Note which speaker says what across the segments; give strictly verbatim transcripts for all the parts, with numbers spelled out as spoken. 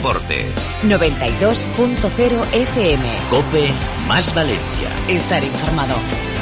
Speaker 1: deportes.
Speaker 2: noventa y dos punto cero F M.
Speaker 1: COPE más Valencia.
Speaker 2: Estar informado.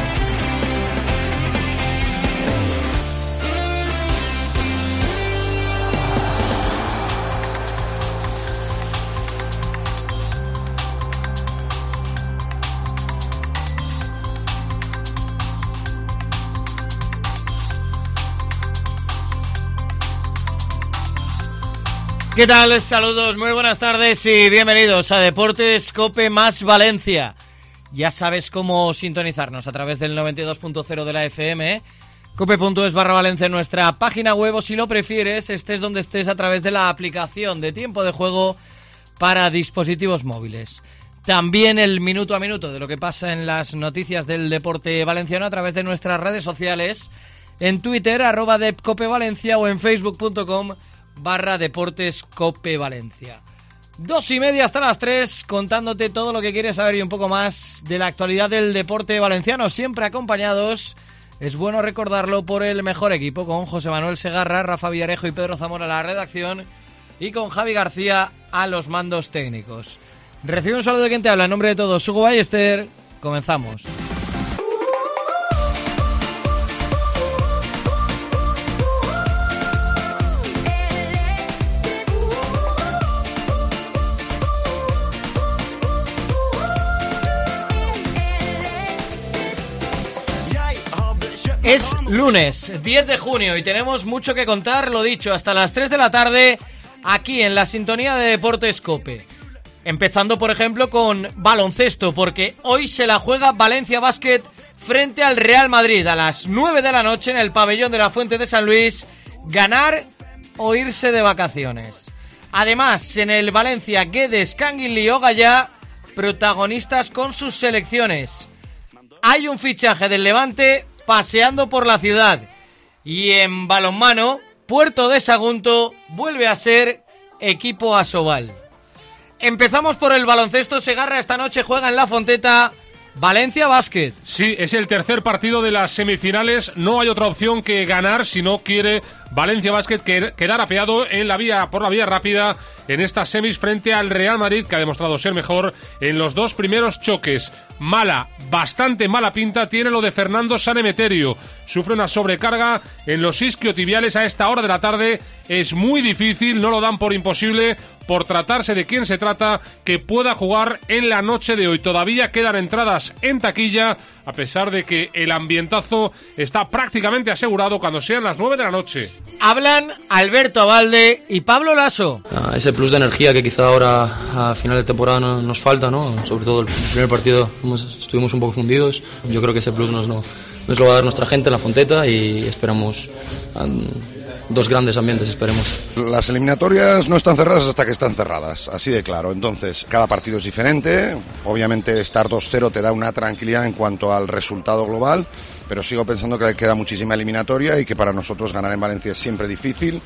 Speaker 3: ¿Qué tal? Saludos, muy buenas tardes y bienvenidos a Deportes COPE más Valencia. Ya sabes cómo sintonizarnos a través del noventa y dos punto cero de la F M, cope.es barra Valencia en nuestra página web, o si lo prefieres, estés donde estés, a través de la aplicación de tiempo de juego para dispositivos móviles. También el minuto a minuto de lo que pasa en las noticias del deporte valenciano a través de nuestras redes sociales, en Twitter, arroba depcopevalencia, o en facebook punto com barra Deportes Cope Valencia. Dos y media hasta las tres, contándote todo lo que quieres saber y un poco más de la actualidad del deporte valenciano, siempre acompañados, es bueno recordarlo, por el mejor equipo, con José Manuel Segarra, Rafa Villarejo y Pedro Zamora a la redacción, y con Javi García a los mandos técnicos. Recibe un saludo de quien te habla, en nombre de todos, Hugo Ballester. Comenzamos. Es lunes, diez de junio, y tenemos mucho que contar, lo dicho, hasta las tres de la tarde, aquí en la sintonía de Deportes COPE. Empezando, por ejemplo, con baloncesto, porque hoy se la juega Valencia Basket frente al Real Madrid a las nueve de la noche en el pabellón de la Fuente de San Luis. Ganar o irse de vacaciones. Además, en el Valencia, Guedes, Canguilí y Ogallá, protagonistas con sus selecciones. Hay un fichaje del Levante paseando por la ciudad. Y en balonmano, Puerto de Sagunto vuelve a ser equipo Asobal. Empezamos por el baloncesto. Segarra, esta noche juega en La Fonteta Valencia Basket.
Speaker 4: Sí, es el tercer partido de las semifinales. No hay otra opción que ganar si no quiere Valencia Basket quedar apeado en la vía, por la vía rápida en estas semis frente al Real Madrid, que ha demostrado ser mejor en los dos primeros choques. Mala, bastante mala pinta tiene lo de Fernando Sanemeterio. Sufre una sobrecarga en los isquiotibiales a esta hora de la tarde. Es muy difícil, no lo dan por imposible, por tratarse de quien se trata, que pueda jugar en la noche de hoy. Todavía quedan entradas en taquilla, a pesar de que el ambientazo está prácticamente asegurado cuando sean las nueve de la noche.
Speaker 3: Hablan Alberto Abalde y Pablo Lasso.
Speaker 5: Uh, ese plus de energía que quizá ahora a final de temporada no, nos falta, ¿no? Sobre todo el primer partido hemos, estuvimos un poco fundidos. Yo creo que ese plus nos, no, nos lo va a dar nuestra gente en La Fonteta y esperamos um, dos grandes ambientes, esperemos.
Speaker 6: Las eliminatorias no están cerradas hasta que están cerradas, así de claro. Entonces, cada partido es diferente. Obviamente, estar dos cero te da una tranquilidad en cuanto al resultado global, pero sigo pensando que queda muchísima eliminatoria y que para nosotros ganar en Valencia es siempre difícil.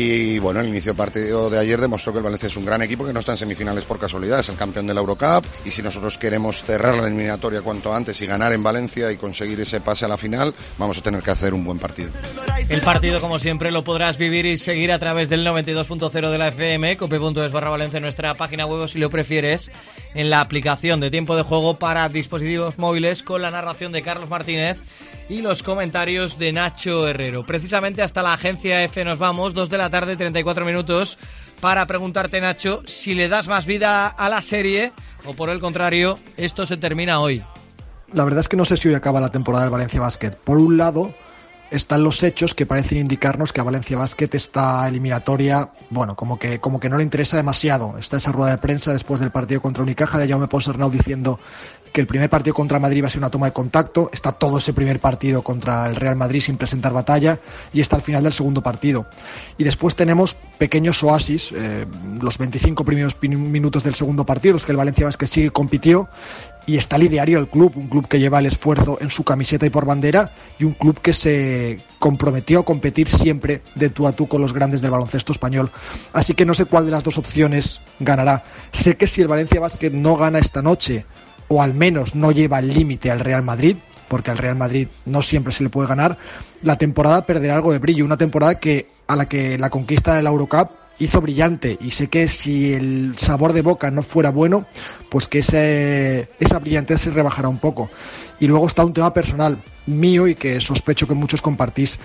Speaker 6: Y bueno, el inicio del partido de ayer demostró que el Valencia es un gran equipo que no está en semifinales por casualidad, es el campeón de la Eurocup, y si nosotros queremos cerrar la eliminatoria cuanto antes y ganar en Valencia y conseguir ese pase a la final, vamos a tener que hacer un buen partido.
Speaker 3: El partido, como siempre, lo podrás vivir y seguir a través del noventa y dos punto cero de la F M, cope.es barra Valencia en nuestra página web, o si lo prefieres, en la aplicación de tiempo de juego para dispositivos móviles, con la narración de Carlos Martínez y los comentarios de Nacho Herrero. Precisamente hasta la agencia F nos vamos, dos de la tarde, treinta y cuatro minutos, para preguntarte, Nacho, si le das más vida a la serie o, por el contrario, esto se termina hoy.
Speaker 7: La verdad es que no sé si hoy acaba la temporada del Valencia Basket. Por un lado, están los hechos que parecen indicarnos que a Valencia Basket esta eliminatoria, bueno, como que como que no le interesa demasiado. Está esa rueda de prensa después del partido contra Unicaja de Jaume Ponsarnau diciendo que el primer partido contra Madrid va a ser una toma de contacto. Está todo ese primer partido contra el Real Madrid sin presentar batalla, y está al final del segundo partido. Y después tenemos pequeños oasis, eh, los veinticinco primeros minutos del segundo partido, los que el Valencia Basket sigue compitió, y está el ideario del club, un club que lleva el esfuerzo en su camiseta y por bandera, y un club que se comprometió a competir siempre de tú a tú con los grandes del baloncesto español. Así que no sé cuál de las dos opciones ganará. Sé que si el Valencia Basket no gana esta noche, o al menos no lleva al límite al Real Madrid, porque al Real Madrid no siempre se le puede ganar, la temporada perderá algo de brillo. Una temporada que a la que la conquista de la Eurocup hizo brillante, y sé que si el sabor de boca no fuera bueno, pues que ese, esa brillantez se rebajará un poco. Y luego está un tema personal mío y que sospecho que muchos compartís,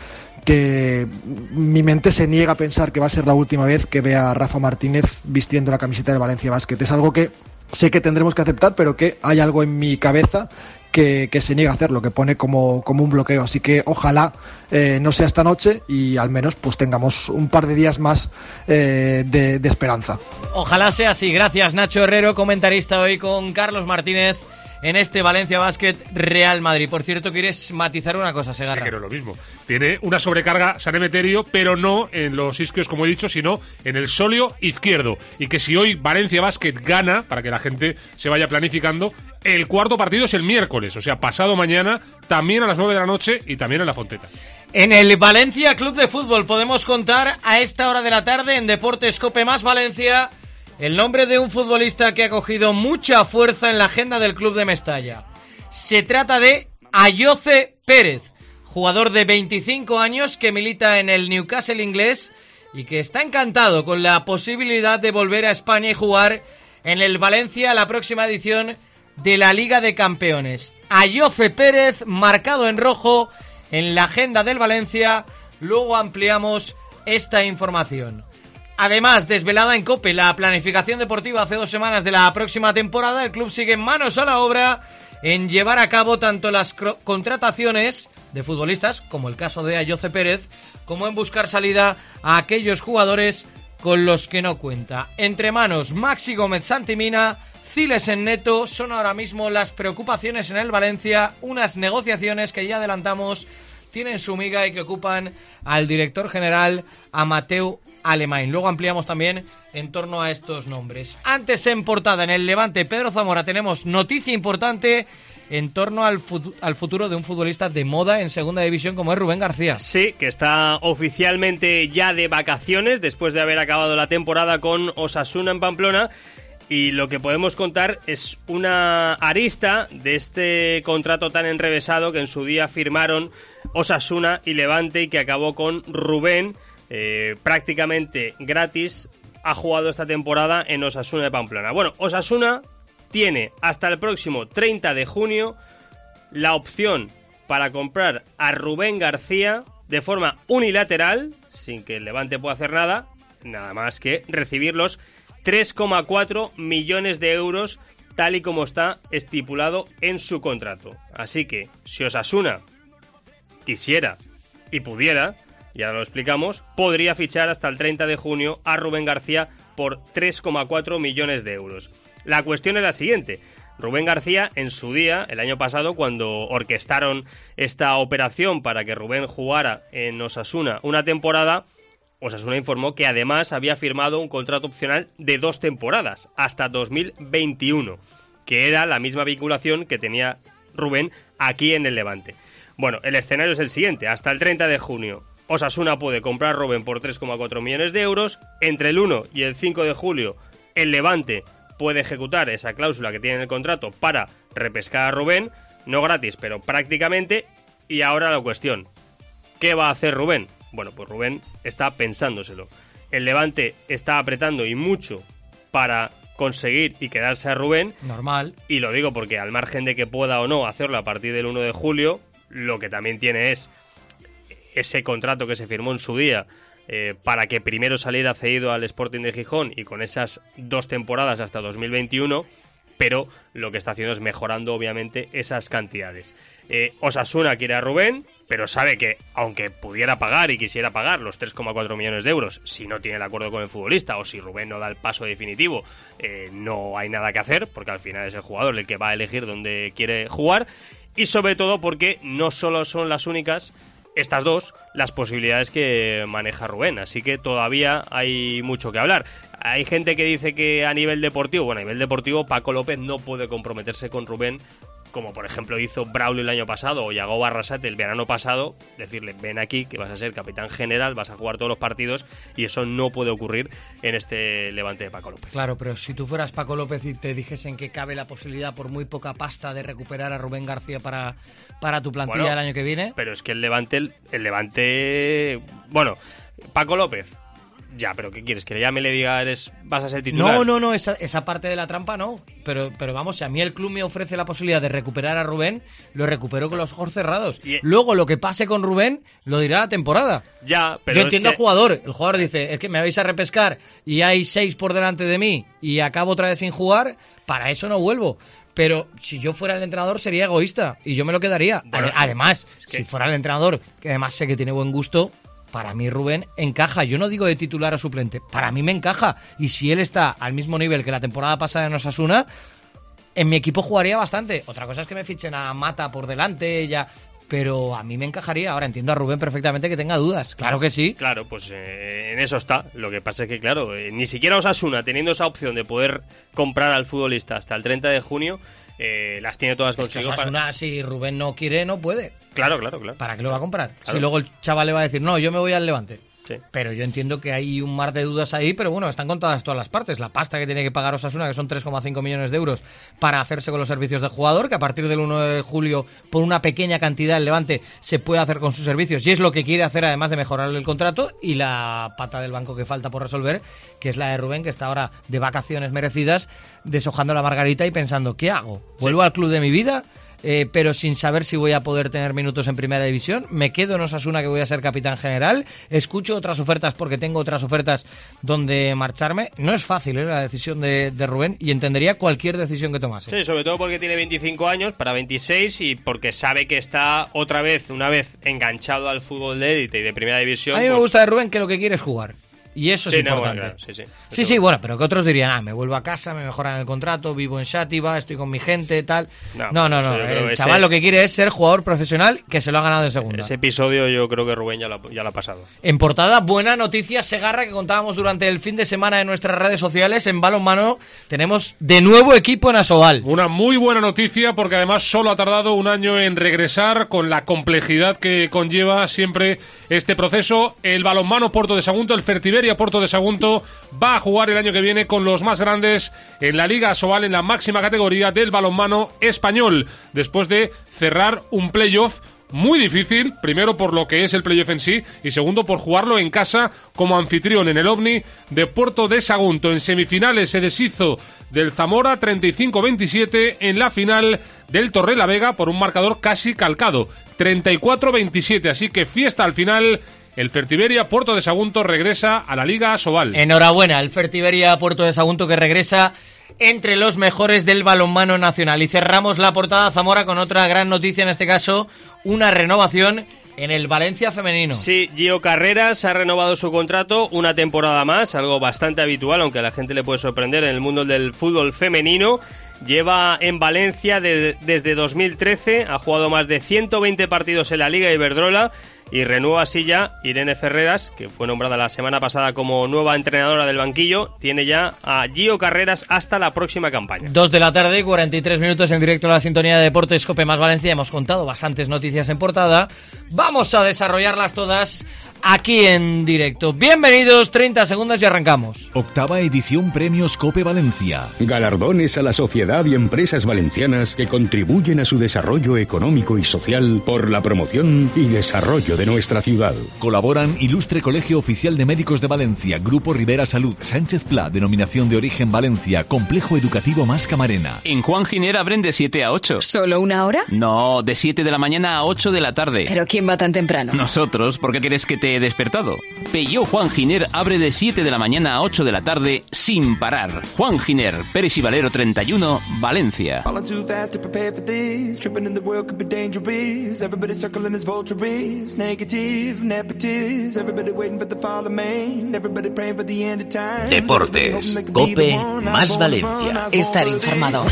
Speaker 7: que mi mente se niega a pensar que va a ser la última vez que vea a Rafa Martínez vistiendo la camiseta del Valencia Basket. Es algo que sé que tendremos que aceptar, pero que hay algo en mi cabeza que, que se niega a hacerlo, que pone como, como un bloqueo. Así que ojalá eh, no sea esta noche y al menos pues tengamos un par de días más eh, de, de esperanza.
Speaker 3: Ojalá sea así. Gracias, Nacho Herrero, comentarista hoy con Carlos Martínez en este Valencia Basket Real Madrid. Por cierto, ¿quieres matizar una cosa, Segarra?
Speaker 4: Sí, que no es lo mismo. Tiene una sobrecarga San Emeterio, pero no en los isquios, como he dicho, sino en el sóleo izquierdo. Y que si hoy Valencia Basket gana, para que la gente se vaya planificando, el cuarto partido es el miércoles, o sea, pasado mañana, también a las nueve de la noche y también en la Fonteta.
Speaker 3: En el Valencia Club de Fútbol podemos contar a esta hora de la tarde en Deportes Cope Más Valencia el nombre de un futbolista que ha cogido mucha fuerza en la agenda del club de Mestalla. Se trata de Ayoce Pérez, jugador de veinticinco años que milita en el Newcastle inglés y que está encantado con la posibilidad de volver a España y jugar en el Valencia la próxima edición de la Liga de Campeones. Ayoce Pérez, marcado en rojo en la agenda del Valencia. Luego ampliamos esta información. Además, desvelada en COPE la planificación deportiva hace dos semanas de la próxima temporada, el club sigue manos a la obra en llevar a cabo tanto las contrataciones de futbolistas, como el caso de Ayoce Pérez, como en buscar salida a aquellos jugadores con los que no cuenta. Entre manos, Maxi Gómez Santimina, Ciles en Neto, son ahora mismo las preocupaciones en el Valencia, unas negociaciones que ya adelantamos tienen su miga y que ocupan al director general, a Mateu Alemany. Luego ampliamos también en torno a estos nombres. Antes, en portada, en el Levante Pedro Zamora, tenemos noticia importante en torno al, fut- al futuro de un futbolista de moda en segunda división como es Rubén García.
Speaker 8: Sí, que está oficialmente ya de vacaciones después de haber acabado la temporada con Osasuna en Pamplona. Y lo que podemos contar es una arista de este contrato tan enrevesado que en su día firmaron Osasuna y Levante y que acabó con Rubén eh, prácticamente gratis. Ha jugado esta temporada en Osasuna de Pamplona. Bueno, Osasuna tiene hasta el próximo treinta de junio la opción para comprar a Rubén García de forma unilateral, sin que el Levante pueda hacer nada, nada más que recibir los tres coma cuatro millones de euros tal y como está estipulado en su contrato. Así que si Osasuna quisiera y pudiera, ya lo explicamos, podría fichar hasta el treinta de junio a Rubén García por tres coma cuatro millones de euros. La cuestión es la siguiente. Rubén García, en su día, el año pasado, cuando orquestaron esta operación para que Rubén jugara en Osasuna una temporada, Osasuna informó que además había firmado un contrato opcional de dos temporadas, hasta dos mil veintiuno, que era la misma vinculación que tenía Rubén aquí en el Levante. Bueno, el escenario es el siguiente. Hasta el treinta de junio, Osasuna puede comprar a Rubén por tres coma cuatro millones de euros. Entre el uno y el cinco de julio, el Levante puede ejecutar esa cláusula que tiene en el contrato para repescar a Rubén, no gratis, pero prácticamente. Y ahora la cuestión, ¿qué va a hacer Rubén? Bueno, pues Rubén está pensándoselo. El Levante está apretando y mucho para conseguir y quedarse a Rubén.
Speaker 3: Normal.
Speaker 8: Y lo digo porque al margen de que pueda o no hacerlo a partir del uno de julio, lo que también tiene es ese contrato que se firmó en su día eh, para que primero saliera cedido al Sporting de Gijón y con esas dos temporadas hasta dos mil veintiuno, pero lo que está haciendo es mejorando obviamente esas cantidades. Eh, Osasuna quiere a Rubén, pero sabe que aunque pudiera pagar y quisiera pagar los tres coma cuatro millones de euros, si no tiene el acuerdo con el futbolista o si Rubén no da el paso definitivo, eh, no hay nada que hacer, porque al final es el jugador el que va a elegir dónde quiere jugar, y sobre todo porque no solo son las únicas, estas dos, las posibilidades que maneja Rubén, así que todavía hay mucho que hablar. Hay gente que dice que a nivel deportivo, bueno, a nivel deportivo Paco López no puede comprometerse con Rubén, como por ejemplo hizo Braulio el año pasado o Yago Arrasate el verano pasado, decirle ven aquí que vas a ser capitán general, vas a jugar todos los partidos, y eso no puede ocurrir en este Levante de Paco López.
Speaker 3: Claro, pero si tú fueras Paco López y te dijesen que cabe la posibilidad por muy poca pasta de recuperar a Rubén García para, para tu plantilla
Speaker 8: bueno,
Speaker 3: el año que viene...
Speaker 8: Pero es que el Levante, el, el Levante... Bueno, Paco López Ya, pero ¿qué quieres? ¿Que le llame y le diga eres vas a ser titular?
Speaker 3: No, no, no, esa, esa parte de la trampa no. Pero, pero vamos, si a mí el club me ofrece la posibilidad de recuperar a Rubén, lo recupero con los ojos cerrados. Y... Luego, lo que pase con Rubén, lo dirá la temporada.
Speaker 8: Ya, pero
Speaker 3: yo entiendo
Speaker 8: es que...
Speaker 3: al jugador. El jugador dice, es que me vais a repescar y hay seis por delante de mí y acabo otra vez sin jugar, para eso no vuelvo. Pero si yo fuera el entrenador sería egoísta y yo me lo quedaría. Bueno, además, es que... si fuera el entrenador, que además sé que tiene buen gusto... Para mí Rubén encaja, yo no digo de titular o suplente, para mí me encaja. Y si él está al mismo nivel que la temporada pasada en Osasuna, en mi equipo jugaría bastante. Otra cosa es que me fichen a Mata por delante, ya, pero a mí me encajaría. Ahora entiendo a Rubén perfectamente que tenga dudas, claro que sí.
Speaker 8: Claro, pues eh, en eso está. Lo que pasa es que, claro, eh, ni siquiera Osasuna, teniendo esa opción de poder comprar al futbolista hasta el treinta de junio... Eh, las tiene todas consigo.
Speaker 3: Es que Osasuna, para... si Rubén no quiere, no puede.
Speaker 8: Claro, claro, claro.
Speaker 3: ¿Para qué lo va a comprar?
Speaker 8: Claro.
Speaker 3: Si luego el chaval le va a decir, no, yo me voy al Levante.
Speaker 8: Sí.
Speaker 3: Pero yo entiendo que hay un mar de dudas ahí, pero bueno, están contadas todas las partes. La pasta que tiene que pagar Osasuna, que son tres coma cinco millones de euros para hacerse con los servicios del jugador, que a partir del uno de julio, por una pequeña cantidad, el Levante se puede hacer con sus servicios, y es lo que quiere hacer además de mejorarle el contrato, y la pata del banco que falta por resolver, que es la de Rubén, que está ahora de vacaciones merecidas, deshojando la margarita y pensando, ¿qué hago? ¿Vuelvo sí. al club de mi vida? Eh, pero sin saber si voy a poder tener minutos en primera división, me quedo en Osasuna, que voy a ser capitán general, escucho otras ofertas porque tengo otras ofertas donde marcharme. No es fácil, ¿eh? La decisión de, de Rubén, y entendería cualquier decisión que tomase.
Speaker 8: Sí, sobre todo porque tiene veinticinco años para veintiséis y porque sabe que está otra vez, una vez enganchado al fútbol de élite y de primera división.
Speaker 3: A mí
Speaker 8: pues...
Speaker 3: me gusta de Rubén que lo que quiere es jugar. Y eso
Speaker 8: sí,
Speaker 3: es
Speaker 8: no,
Speaker 3: importante.
Speaker 8: bueno, claro, sí, sí.
Speaker 3: Sí, sí, bueno, pero que otros dirían, ah, me vuelvo a casa, me mejoran el contrato, vivo en Xàtiva, estoy con mi gente, tal. No, no, no. no. El ese... chaval lo que quiere es ser jugador profesional, que se lo ha ganado en segunda.
Speaker 8: Ese episodio yo creo que Rubén ya lo, ya lo ha pasado.
Speaker 3: En portada, buena noticia, Segarra, que contábamos durante el fin de semana en nuestras redes sociales. En balonmano tenemos de nuevo equipo en Asobal.
Speaker 4: Una muy buena noticia, porque además solo ha tardado un año en regresar, con la complejidad que conlleva siempre este proceso. El balonmano Porto de Sagunto, el Fertiberia Porto de Sagunto, va a jugar el año que viene con los más grandes en la Liga Asobal, en la máxima categoría del balonmano español, después de cerrar un playoff muy difícil, primero por lo que es el playoff en sí, y segundo por jugarlo en casa como anfitrión en el Ovni de Porto de Sagunto. En semifinales se deshizo del Zamora treinta y cinco veintisiete, en la final del Torrelavega por un marcador casi calcado, treinta y cuatro veintisiete, así que fiesta al final. El Fertiberia Porto de Sagunto regresa a la Liga Asobal.
Speaker 3: Enhorabuena, el Fertiberia Porto de Sagunto, que regresa entre los mejores del balonmano nacional. Y cerramos la portada Zamora con otra gran noticia, en este caso una renovación en el Valencia femenino.
Speaker 8: Sí, Gio Carreras ha renovado su contrato una temporada más, algo bastante habitual, aunque a la gente le puede sorprender en el mundo del fútbol femenino. Lleva en Valencia de, desde dos mil trece, ha jugado más de ciento veinte partidos en la Liga Iberdrola y renueva así ya Irene Ferreras, que fue nombrada la semana pasada como nueva entrenadora del banquillo. Tiene ya a Gio Carreras hasta la próxima campaña.
Speaker 3: Dos de la tarde, cuarenta y tres minutos en directo a la sintonía de Deportes Cope Más Valencia. Hemos contado bastantes noticias en portada. Vamos a desarrollarlas todas aquí en directo. Bienvenidos, treinta segundos y arrancamos.
Speaker 9: Octava edición Premios Cope Valencia.
Speaker 10: Galardones a la sociedad y empresas valencianas que contribuyen a su desarrollo económico y social por la promoción y desarrollo de nuestra ciudad.
Speaker 9: Colaboran Ilustre Colegio Oficial de Médicos de Valencia, Grupo Rivera Salud, Sánchez Pla, Denominación de Origen Valencia, Complejo Educativo Mas Camarena.
Speaker 11: En Juan Giner abren de siete a ocho.
Speaker 12: ¿Solo una hora?
Speaker 11: No, de siete de la mañana a ocho de la tarde.
Speaker 12: ¿Pero quién va tan temprano?
Speaker 11: Nosotros, ¿por qué quieres que te he despertado? Peugeot Juan Giner abre de siete de la mañana a ocho de la tarde sin parar. Juan Giner, Pérez y Valero treinta y uno, Valencia.
Speaker 1: Deportes, Cope Más Valencia.
Speaker 2: Estar informado.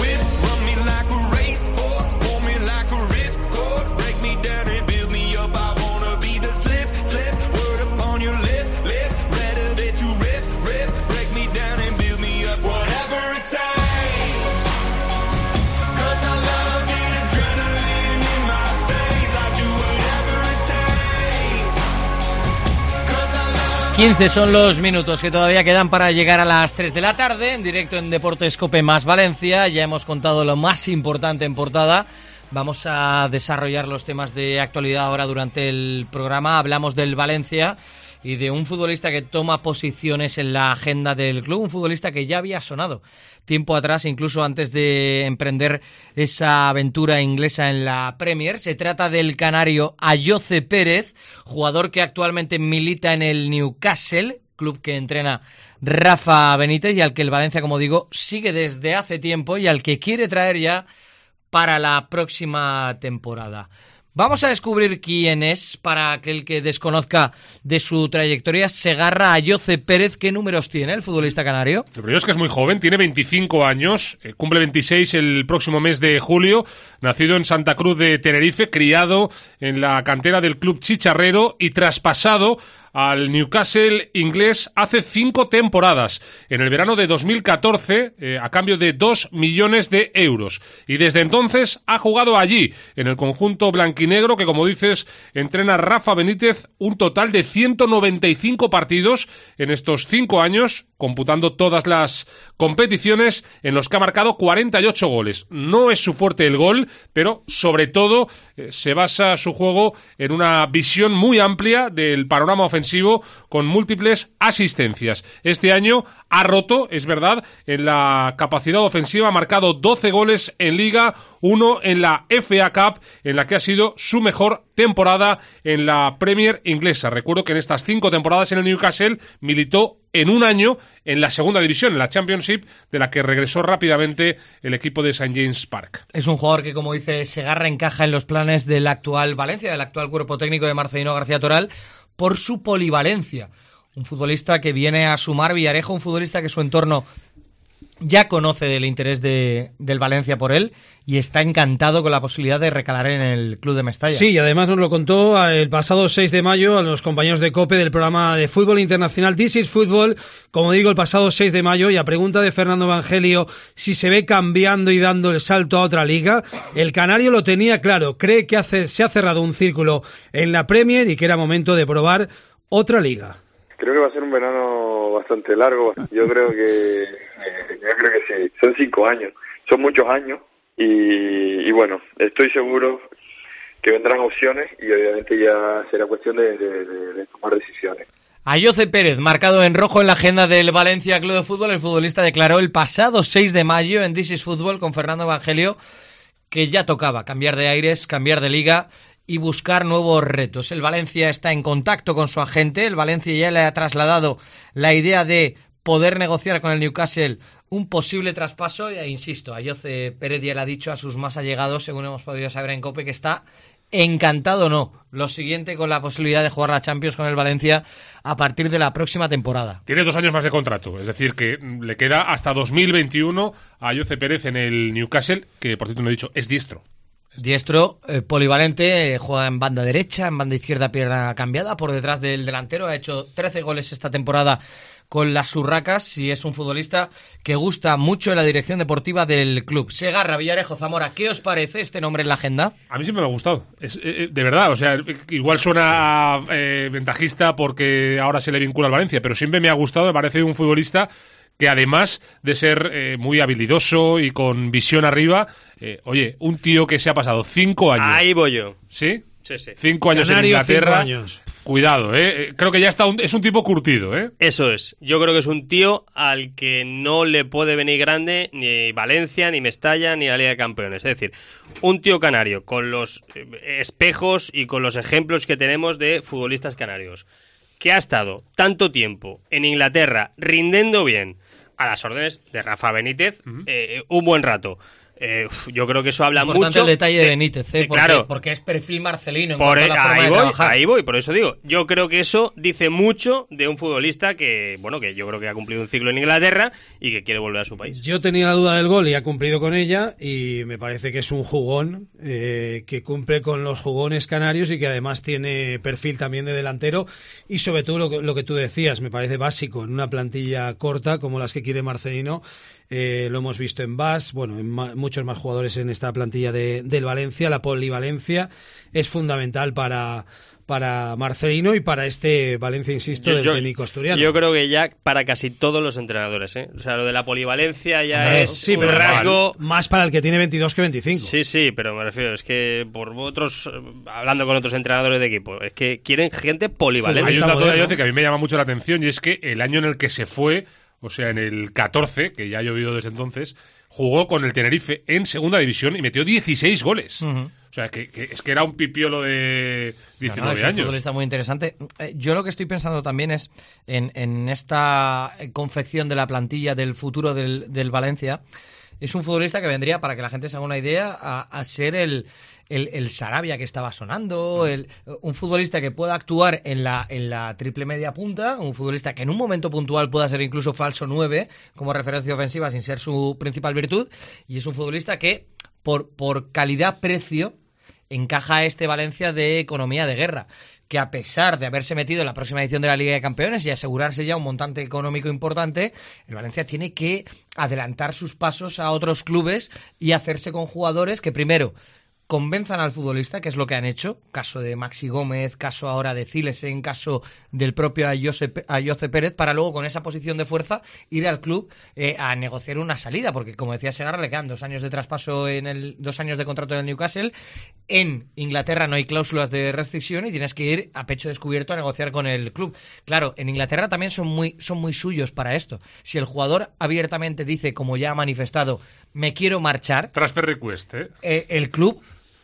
Speaker 3: quince son los minutos que todavía quedan para llegar a las tres de la tarde, en directo en Deportes Cope Más Valencia. Ya hemos contado lo más importante en portada. Vamos a desarrollar los temas de actualidad ahora durante el programa. Hablamos del Valencia, y de un futbolista que toma posiciones en la agenda del club, un futbolista que ya había sonado tiempo atrás, incluso antes de emprender esa aventura inglesa en la Premier. Se trata del canario Ayoce Pérez, jugador que actualmente milita en el Newcastle, club que entrena Rafa Benítez y al que el Valencia, como digo, sigue desde hace tiempo y al que quiere traer ya para la próxima temporada. Vamos a descubrir quién es, para aquel que desconozca de su trayectoria. Segarra Ayoce Pérez, ¿qué números tiene el futbolista canario?
Speaker 4: Lo primero es que es muy joven, tiene veinticinco años, eh, cumple veintiséis el próximo mes de julio, nacido en Santa Cruz de Tenerife, criado en la cantera del club chicharrero y traspasado al Newcastle inglés hace cinco temporadas, en el verano de dos mil catorce, eh, a cambio de dos millones de euros. Y desde entonces ha jugado allí, en el conjunto blanquinegro, que como dices, entrena Rafa Benítez, un total de ciento noventa y cinco partidos en estos cinco años, computando todas las competiciones, en los que ha marcado cuarenta y ocho goles. No es su fuerte el gol, pero sobre todo eh, se basa su juego en una visión muy amplia del panorama ofensivo, con múltiples asistencias. Este año ha roto, es verdad, en la capacidad ofensiva, ha marcado doce goles en Liga, uno en la F A Cup, en la que ha sido su mejor temporada en la Premier inglesa. Recuerdo que en estas cinco temporadas en el Newcastle militó en un año en la segunda división, en la Championship, de la que regresó rápidamente el equipo de Saint James Park.
Speaker 3: Es un jugador que, como dice Segarra, encaja en los planes del actual Valencia, del actual cuerpo técnico de Marcelino García Toral, por su polivalencia. Un futbolista que viene a sumar Villarejo, un futbolista que su entorno ya conoce del interés de, del Valencia por él y está encantado con la posibilidad de recalar en el club de Mestalla.
Speaker 12: Sí, y además nos lo contó el pasado seis de mayo a los compañeros de COPE del programa de fútbol internacional This is Football, como digo, el pasado seis de mayo, y a pregunta de Fernando Evangelio si se ve cambiando y dando el salto a otra liga, el canario lo tenía claro, cree que hace, se ha cerrado un círculo en la Premier y que era momento de probar otra liga.
Speaker 13: Creo que va a ser un verano bastante largo. Yo creo que, eh, yo creo que sí. Son cinco años, son muchos años y, y bueno, estoy seguro que vendrán opciones y obviamente ya será cuestión de, de, de, de tomar decisiones.
Speaker 3: Ayoce Pérez, marcado en rojo en la agenda del Valencia Club de Fútbol, el futbolista declaró el pasado seis de mayo en This is Football con Fernando Evangelio que ya tocaba cambiar de aires, cambiar de liga y buscar nuevos retos. El Valencia está en contacto con su agente, el Valencia ya le ha trasladado la idea de poder negociar con el Newcastle un posible traspaso, e insisto, Ayoce Pérez ya le ha dicho a sus más allegados, según hemos podido saber en COPE, que está encantado, no, lo siguiente, con la posibilidad de jugar la Champions con el Valencia a partir de la próxima temporada.
Speaker 4: Tiene dos años más de contrato, es decir, que le queda hasta dos mil veintiuno a Ayoce Pérez en el Newcastle, que por cierto no he dicho, es diestro.
Speaker 3: Diestro, eh, polivalente, eh, juega en banda derecha, en banda izquierda, pierna cambiada, por detrás del delantero, ha hecho trece goles esta temporada con las Urracas y es un futbolista que gusta mucho en la dirección deportiva del club. Segarra, Villarejo, Zamora, ¿qué os parece este nombre en la agenda?
Speaker 4: A mí siempre me ha gustado, es, eh, de verdad, o sea, igual suena eh, ventajista porque ahora se le vincula al Valencia, pero siempre me ha gustado, me parece un futbolista que además de ser eh, muy habilidoso y con visión arriba, eh, oye, un tío que se ha pasado cinco años.
Speaker 8: Ahí voy yo.
Speaker 4: ¿Sí?
Speaker 8: Sí, sí.
Speaker 4: Cinco años
Speaker 12: Canario,
Speaker 4: en Inglaterra.
Speaker 12: cinco años.
Speaker 4: Cuidado, ¿eh? Creo que ya está un, es un tipo curtido, ¿eh?
Speaker 8: Eso es. Yo creo que es un tío al que no le puede venir grande ni Valencia, ni Mestalla, ni la Liga de Campeones. Es decir, un tío canario con los espejos y con los ejemplos que tenemos de futbolistas canarios, que ha estado tanto tiempo en Inglaterra rindiendo bien a las órdenes de Rafa Benítez, uh-huh. eh, un buen rato. Eh, yo creo que eso habla
Speaker 3: Importante
Speaker 8: mucho.
Speaker 3: El detalle de, de Benítez, ¿eh? Porque,
Speaker 8: claro,
Speaker 3: porque es perfil marcelino en
Speaker 8: por
Speaker 3: cuanto a la forma
Speaker 8: ahí
Speaker 3: de
Speaker 8: voy,
Speaker 3: trabajar.
Speaker 8: Ahí voy, por eso digo. Yo creo que eso dice mucho de un futbolista que, bueno, que yo creo que ha cumplido un ciclo en Inglaterra y que quiere volver a su país.
Speaker 12: Yo tenía la duda del gol y ha cumplido con ella, y me parece que es un jugón eh, que cumple con los jugones canarios y que además tiene perfil también de delantero, y sobre todo lo que, lo que tú decías, me parece básico en una plantilla corta como las que quiere Marcelino. eh, lo hemos visto en Bas, bueno, en ma- muchos más jugadores en esta plantilla de, del Valencia. La polivalencia es fundamental para... para Marcelino y para este Valencia, insisto,
Speaker 8: Yo-
Speaker 12: del
Speaker 8: yo-
Speaker 12: técnico asturiano.
Speaker 8: Yo creo que ya para casi todos los entrenadores, ¿eh? O sea, lo de la polivalencia ya
Speaker 12: Hombre,
Speaker 8: es
Speaker 12: sí,
Speaker 8: un
Speaker 12: pero
Speaker 8: rasgo...
Speaker 12: más para el que tiene veintidós que veinticinco.
Speaker 8: Sí, sí, pero me refiero, es que por otros, hablando con otros entrenadores de equipo, es que quieren gente polivalente.
Speaker 4: Hay un dato de Ayoce que a mí me llama mucho la atención y es que el año en el que se fue, o sea, en el catorce, que ya ha llovido desde entonces, jugó con el Tenerife en segunda división y metió dieciséis goles.
Speaker 3: Uh-huh.
Speaker 4: O sea, que, que es que era un pipiolo de diecinueve
Speaker 3: no, no, es un
Speaker 4: años.
Speaker 3: futbolista muy interesante. Eh, Yo lo que estoy pensando también es en, en esta confección de la plantilla del futuro del, del Valencia. Es un futbolista que vendría, para que la gente se haga una idea, a, a ser el, el, el Sarabia que estaba sonando, el, un futbolista que pueda actuar en la, en la triple media punta, un futbolista que en un momento puntual pueda ser incluso falso nueve como referencia ofensiva sin ser su principal virtud, y es un futbolista que por, por calidad-precio encaja este Valencia de economía de guerra, que a pesar de haberse metido en la próxima edición de la Liga de Campeones y asegurarse ya un montante económico importante, el Valencia tiene que adelantar sus pasos a otros clubes y hacerse con jugadores que primero convenzan al futbolista, que es lo que han hecho, caso de Maxi Gómez, caso ahora de Zilesen, caso del propio Ayoce, Ayoce Pérez, para luego con esa posición de fuerza ir al club eh, a negociar una salida, porque como decía Segarra, le quedan dos años de traspaso, en el dos años de contrato en el Newcastle. En Inglaterra no hay cláusulas de rescisión y tienes que ir a pecho descubierto a negociar con el club. Claro, en Inglaterra también son muy, son muy suyos para esto. Si el jugador abiertamente dice, como ya ha manifestado, me quiero marchar,
Speaker 4: Transfer request, ¿eh?
Speaker 3: eh, el club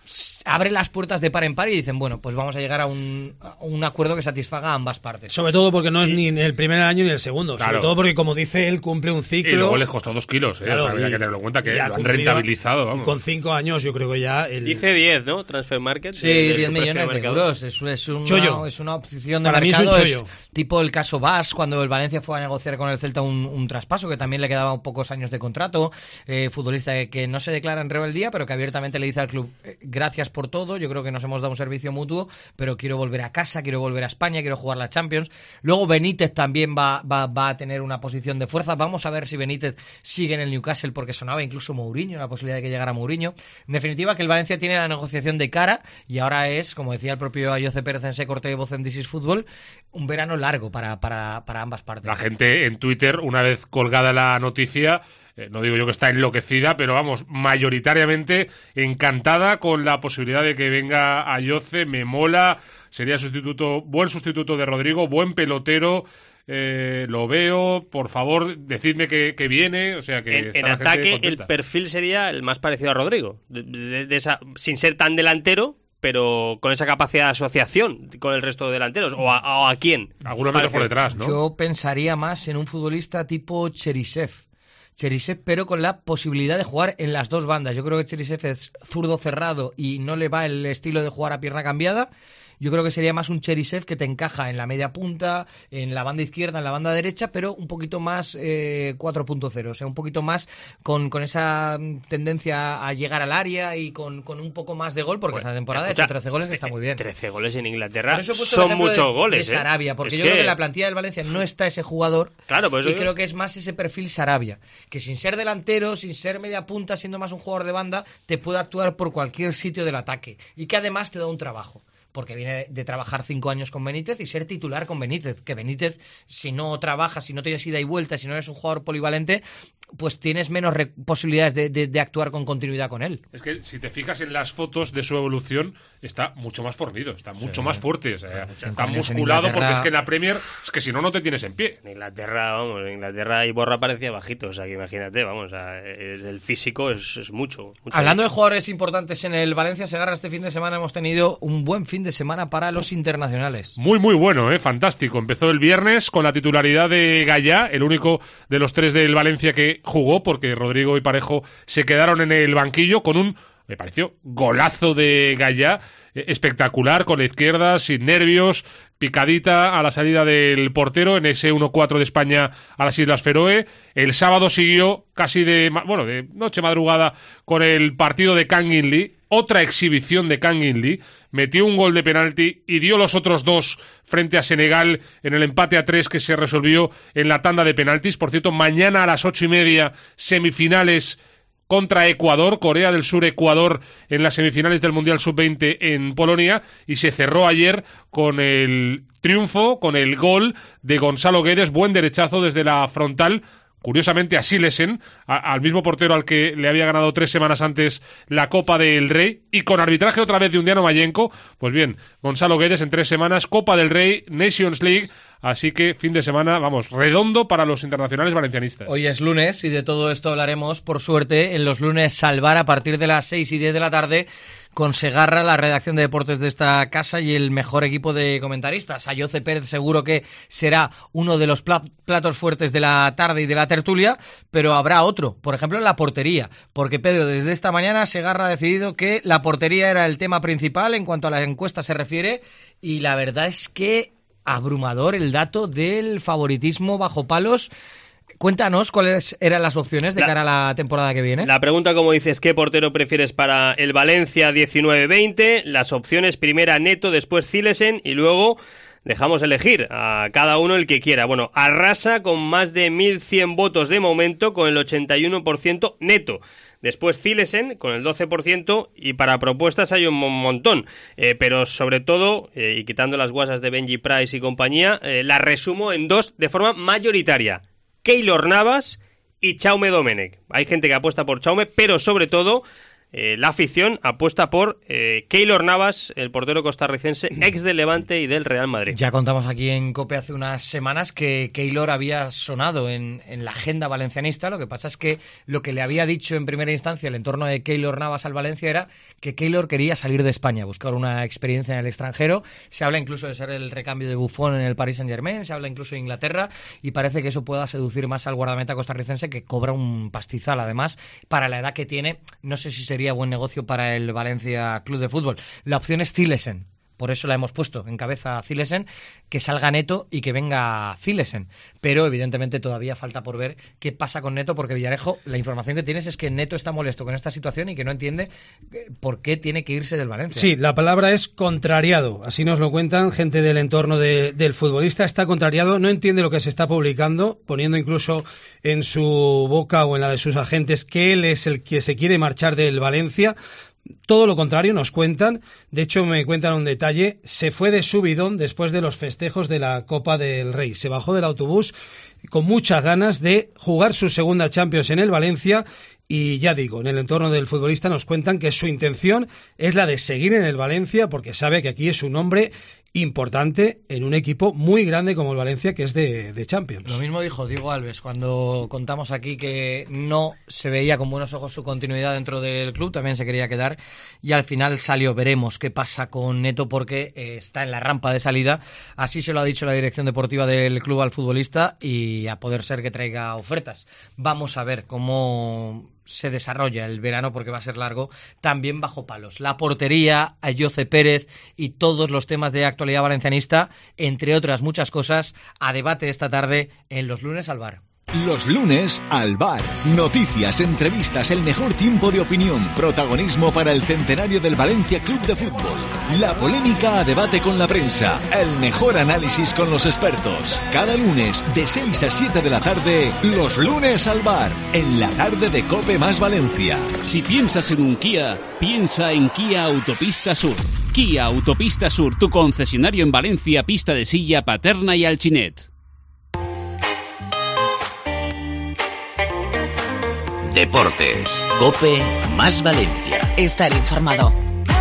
Speaker 3: abre las puertas de par en par y dicen, bueno, pues vamos a llegar a un, a un acuerdo que satisfaga a ambas partes.
Speaker 12: Sobre todo porque no es ni el primer año ni el segundo.
Speaker 4: Claro.
Speaker 12: Sobre todo porque, como dice él, cumple un ciclo.
Speaker 4: Y luego les costó dos kilos, ¿eh?
Speaker 12: Claro,
Speaker 4: O sea, había
Speaker 12: y-
Speaker 4: que tenerlo en cuenta que
Speaker 12: y ha
Speaker 4: lo han
Speaker 12: cumplido-
Speaker 4: rentabilizado, vamos.
Speaker 12: y con cinco años yo creo que ya... El...
Speaker 8: Dice diez, ¿no? Transfer Market.
Speaker 3: Sí,
Speaker 8: de- de su
Speaker 3: diez
Speaker 8: precio
Speaker 3: millones de
Speaker 8: mercado.
Speaker 3: euros. Es, es, una,
Speaker 12: Chollo.
Speaker 3: es una opción de
Speaker 12: Para mí es un
Speaker 3: mercado.
Speaker 12: chollo.
Speaker 3: Tipo el caso Bas, cuando el Valencia fue a negociar con el Celta un, un traspaso, que también le quedaban pocos años de contrato. Eh, futbolista que, que no se declara en rebeldía, pero que abiertamente le dice al club, eh, gracias por todo, yo creo que nos hemos dado un servicio mutuo, pero quiero volver a casa, quiero volver a España, quiero jugar la Champions. Luego Benítez también va, va, va a tener una posición de fuerza. Vamos a ver si Benítez sigue en el Newcastle, porque sonaba incluso Mourinho, la posibilidad de que llegara Mourinho. En definitiva, que el Valencia tiene la negociación de cara y ahora es, como decía el propio Ayoce Pérez en ese corte de voz en This is Football, un verano largo para, para, para ambas partes.
Speaker 4: La gente en Twitter, una vez colgada la noticia, eh, no digo yo que está enloquecida, pero vamos, mayoritariamente encantada con la posibilidad de que venga Ayoce, me mola, sería sustituto, buen sustituto de Rodrigo, buen pelotero, eh, lo veo, por favor, decidme que, que viene, o sea que
Speaker 8: En,
Speaker 4: está
Speaker 8: en
Speaker 4: la gente
Speaker 8: ataque, el
Speaker 4: contenta.
Speaker 8: perfil sería el más parecido a Rodrigo. De- de- de esa, sin ser tan delantero, pero con esa capacidad de asociación con el resto de delanteros. ¿O a, o a quién?
Speaker 4: Algunos metros por detrás, ¿no?
Speaker 3: Yo pensaría más en un futbolista tipo Cherisev. Cherisev, pero con la posibilidad de jugar en las dos bandas. Yo creo que Cherisev es zurdo cerrado y no le va el estilo de jugar a pierna cambiada. Yo creo que sería más un Cherisev que te encaja en la media punta, en la banda izquierda, en la banda derecha, pero un poquito más eh, cuatro punto cero, o sea, un poquito más con, con esa tendencia a llegar al área y con, con un poco más de gol, porque esta temporada ha hecho
Speaker 8: escucha,
Speaker 3: trece goles, que está muy bien.
Speaker 8: trece goles en Inglaterra
Speaker 3: Por eso he puesto el
Speaker 8: son
Speaker 3: ejemplo
Speaker 8: muchos
Speaker 3: de-
Speaker 8: goles,
Speaker 3: de
Speaker 8: ¿eh?
Speaker 3: Sarabia, porque
Speaker 8: Es
Speaker 3: yo creo que en la plantilla del Valencia no está ese jugador.
Speaker 8: Claro, por eso
Speaker 3: y
Speaker 8: digo-
Speaker 3: creo que es más ese perfil Sarabia, que sin ser delantero, sin ser media punta, siendo más un jugador de banda, te puede actuar por cualquier sitio del ataque y que además te da un trabajo. Porque viene de trabajar cinco años con Benítez y ser titular con Benítez. Que Benítez, si no trabajas, si no tienes ida y vuelta, si no eres un jugador polivalente, pues tienes menos re- posibilidades de, de, de actuar con continuidad con él.
Speaker 4: Es que si te fijas en las fotos de su evolución, está mucho más fornido, está mucho más fuerte, o sea, está
Speaker 3: años en
Speaker 4: musculado
Speaker 3: Inglaterra.
Speaker 4: porque es que en la Premier, es que si no, no te tienes en pie.
Speaker 8: En Inglaterra, vamos, en Inglaterra Iborra parecía bajito, o sea, que imagínate, vamos, o sea, el, el físico es, es mucho, mucho.
Speaker 3: Hablando de jugadores importantes en el Valencia Segarra, este fin de semana hemos tenido un buen fin de semana para los internacionales.
Speaker 4: Muy, muy bueno, ¿eh? Fantástico. Empezó el viernes con la titularidad de Gallá, el único de los tres del Valencia que jugó, porque Rodrigo y Parejo se quedaron en el banquillo con un, me pareció, golazo de Gallá, eh, espectacular, con la izquierda, sin nervios, picadita a la salida del portero en ese uno cuatro de España a las Islas Feroe. El sábado siguió casi de, ma- bueno, de noche madrugada con el partido de Kangin Lee, otra exhibición de Kangin Lee, metió un gol de penalti y dio los otros dos frente a Senegal en el empate a tres que se resolvió en la tanda de penaltis. Por cierto, mañana a las ocho y media, semifinales contra Ecuador, Corea del Sur, Ecuador en las semifinales del Mundial sub veinte en Polonia, y se cerró ayer con el triunfo, con el gol de Gonzalo Guedes, buen derechazo desde la frontal, curiosamente a Silesen, a, al mismo portero al que le había ganado tres semanas antes la Copa del Rey, y con arbitraje otra vez de Undiano Mayenko. Pues bien, Gonzalo Guedes en tres semanas, Copa del Rey, Nations League, así que fin de semana, vamos, redondo para los internacionales valencianistas.
Speaker 3: Hoy es lunes y de todo esto hablaremos, por suerte, en los lunes Salvar a partir de las seis y diez de la tarde, con Segarra, la redacción de deportes de esta casa y el mejor equipo de comentaristas. Ayoce Pérez seguro que será uno de los platos fuertes de la tarde y de la tertulia, pero habrá otro, por ejemplo, la portería, porque Pedro, desde esta mañana Segarra ha decidido que la portería era el tema principal en cuanto a la encuesta se refiere, y la verdad es que abrumador el dato del favoritismo bajo palos. Cuéntanos cuáles eran las opciones de la, cara a la temporada que viene.
Speaker 8: La pregunta, como dices, ¿qué portero prefieres para el Valencia diecinueve veinte? Las opciones, primera Neto, después Zilesen, y luego dejamos elegir a cada uno el que quiera. Bueno, arrasa con más de mil cien votos de momento, con el ochenta y uno por ciento Neto. Después Zilesen con el doce por ciento, y para propuestas hay un montón, eh, pero sobre todo, eh, y quitando las guasas de Benji Price y compañía, eh, la resumo en dos de forma mayoritaria: Keylor Navas y Jaume Domenech. Hay gente que apuesta por Jaume, pero sobre todo eh, la afición apuesta por eh, Keylor Navas, el portero costarricense, ex del Levante y del Real Madrid.
Speaker 3: Ya contamos aquí en COPE hace unas semanas que Keylor había sonado en, en la agenda valencianista. Lo que pasa es que lo que le había dicho en primera instancia el entorno de Keylor Navas al Valencia era que Keylor quería salir de España, buscar una experiencia en el extranjero. Se habla incluso de ser el recambio de Buffon en el Paris Saint-Germain, se habla incluso de Inglaterra, y parece que eso pueda seducir más al guardameta costarricense, que cobra un pastizal además para la edad que tiene. No sé si sería buen negocio para el Valencia Club de Fútbol. La opción es Zilesen. Por eso la hemos puesto en cabeza a Zilesen, que salga Neto y que venga Zilesen. Pero evidentemente todavía falta por ver qué pasa con Neto, porque Villarejo, la información que tienes es que Neto está molesto con esta situación y que no entiende por qué tiene que irse del Valencia.
Speaker 12: Sí, la palabra es contrariado. Así nos lo cuentan gente del entorno de, del futbolista. Está contrariado, no entiende lo que se está publicando, poniendo incluso en su boca o en la de sus agentes que él es el que se quiere marchar del Valencia. Todo lo contrario, nos cuentan. De hecho, me cuentan un detalle. Se fue de subidón después de los festejos de la Copa del Rey. Se bajó del autobús con muchas ganas de jugar su segunda Champions en el Valencia. Y ya digo, en el entorno del futbolista nos cuentan que su intención es la de seguir en el Valencia, porque sabe que aquí es un hombre importante en un equipo muy grande como el Valencia, que es de, de Champions.
Speaker 3: Lo mismo dijo Diego Alves cuando contamos aquí que no se veía con buenos ojos su continuidad dentro del club, también se quería quedar, y al final salió. Veremos qué pasa con Neto, porque eh, está en la rampa de salida. Así se lo ha dicho la dirección deportiva del club al futbolista, y a poder ser que traiga ofertas. Vamos a ver cómo se desarrolla el verano, porque va a ser largo, también bajo palos. La portería, Ayoce Pérez y todos los temas de actualidad valencianista, entre otras muchas cosas, a debate esta tarde en Los Lunes al Bar.
Speaker 9: Los lunes al bar. Noticias, entrevistas, el mejor tiempo de opinión, protagonismo para el centenario del Valencia Club de Fútbol. La polémica a debate con la prensa, el mejor análisis con los expertos. Cada lunes de seis a siete de la tarde, Los Lunes al Bar, en la tarde de COPE más Valencia.
Speaker 11: Si piensas en un Kia, piensa en Kia Autopista Sur. Kia Autopista Sur, tu concesionario en Valencia, Pista de Silla, Paterna y Alchinet.
Speaker 1: Deportes, COPE más Valencia.
Speaker 2: Estar informado.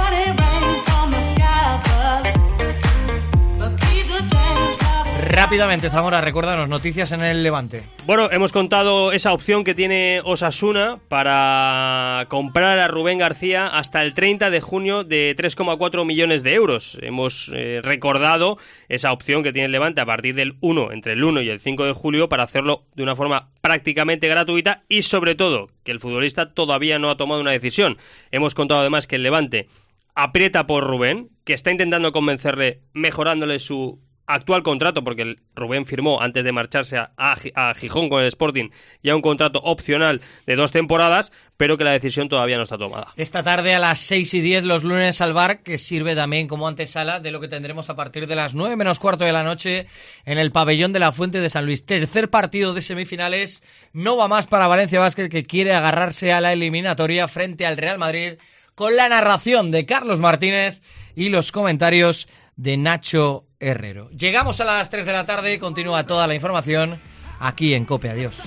Speaker 3: Rápidamente, Zamora, recuérdanos, noticias en el Levante.
Speaker 8: Bueno, hemos contado esa opción que tiene Osasuna para comprar a Rubén García hasta el treinta de junio de tres coma cuatro millones de euros. Hemos eh, recordado esa opción que tiene el Levante a partir del uno, entre el uno y el cinco de julio, para hacerlo de una forma prácticamente gratuita, y sobre todo que el futbolista todavía no ha tomado una decisión. Hemos contado además que el Levante aprieta por Rubén, que está intentando convencerle mejorándole su actual contrato, porque el Rubén firmó antes de marcharse a, a Gijón con el Sporting ya un contrato opcional de dos temporadas, pero que la decisión todavía no está tomada.
Speaker 3: Esta tarde a las seis y diez los lunes al bar, que sirve también como antesala de lo que tendremos a partir de las nueve menos cuarto de la noche en el pabellón de la Fuente de San Luis. Tercer partido de semifinales, no va más para Valencia Basket, que quiere agarrarse a la eliminatoria frente al Real Madrid, con la narración de Carlos Martínez y los comentarios de Nacho Herrero. Llegamos a las tres de la tarde y continúa toda la información aquí en COPE. Adiós.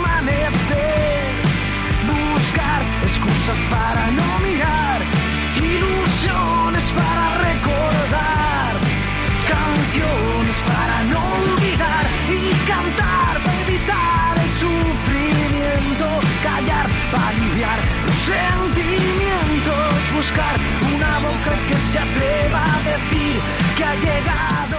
Speaker 14: Buscar excusas para no mirar, ilusiones para recordar, canciones para no olvidar y cantar para evitar el sufrimiento, callar para aliviar los sentimientos, buscar una boca que se atreva a decir que ha llegado